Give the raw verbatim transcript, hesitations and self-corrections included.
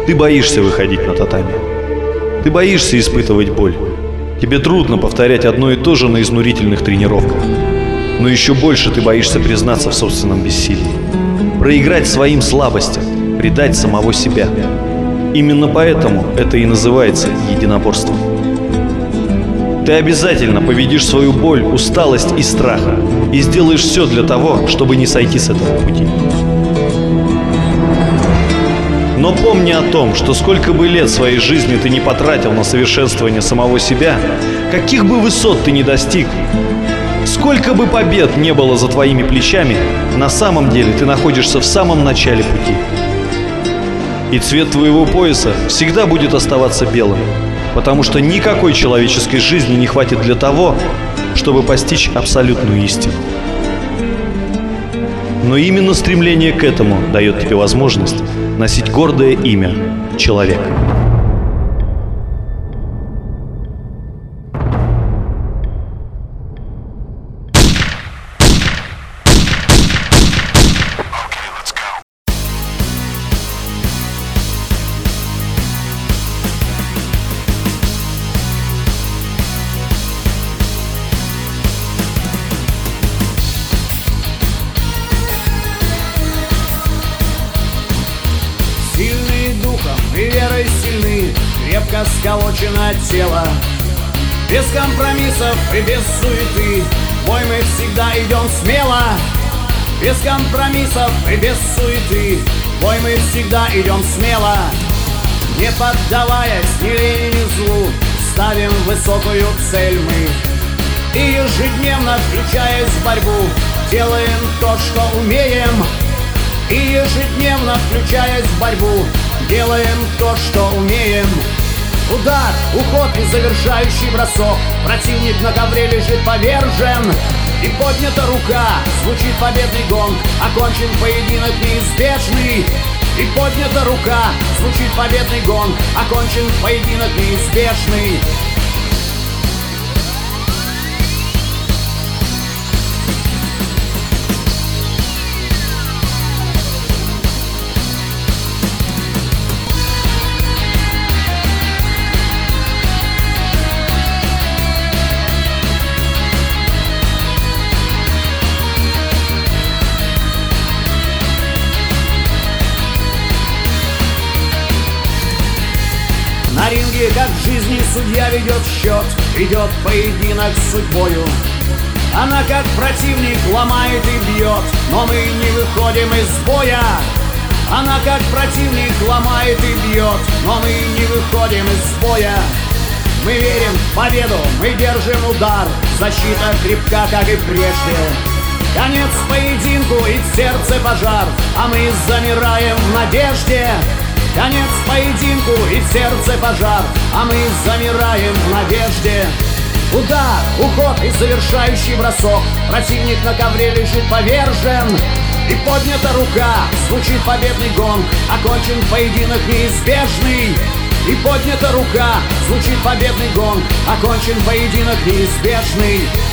Ты боишься выходить на татами. Ты боишься испытывать боль. Тебе трудно повторять одно и то же на изнурительных тренировках. Но еще больше ты боишься признаться в собственном бессилии. Проиграть своим слабостям, предать самого себя. Именно поэтому это и называется единоборством. Ты обязательно победишь свою боль, усталость и страх и сделаешь все для того, чтобы не сойти с этого пути. Но помни о том, что сколько бы лет своей жизни ты не потратил на совершенствование самого себя, каких бы высот ты ни достиг, сколько бы побед не было за твоими плечами, на самом деле ты находишься в самом начале пути. И цвет твоего пояса всегда будет оставаться белым, потому что никакой человеческой жизни не хватит для того, чтобы постичь абсолютную истину. Но именно стремление к этому дает тебе возможность носить гордое имя человека. Сильные духом и верой сильны, крепко сколочено тело. Без компромиссов и без суеты, в бой мы всегда идем смело. Без компромиссов и без суеты, в бой мы всегда идем смело. Не поддаваясь ни лени, ни злу, ставим высокую цель мы. И ежедневно, включаясь в борьбу, делаем то, что умеем. И ежедневно, включаясь в борьбу, делаем то, что умеем. Удар, уход и завершающий бросок. Противник на ковре лежит повержен. И поднята рука, звучит победный гонг. Окончен поединок неизбежный. И поднята рука, звучит победный гонг. Окончен поединок неизбежный. На ринге, как в жизни, судья ведет счет, ведет поединок с судьбою. Она, как противник, ломает и бьет, но мы не выходим из боя. Она, как противник, ломает и бьет, но мы не выходим из боя. Мы верим в победу, мы держим удар, защита крепка, как и прежде. Конец поединку и в сердце пожар, а мы замираем в надежде. Конец поединку и в сердце пожар, а мы замираем в надежде. Удар, уход и завершающий бросок. Противник на ковре лежит повержен. И поднята рука, звучит победный гонг. Окончен поединок неизбежный. И поднята рука, звучит победный гонг. Окончен поединок неизбежный.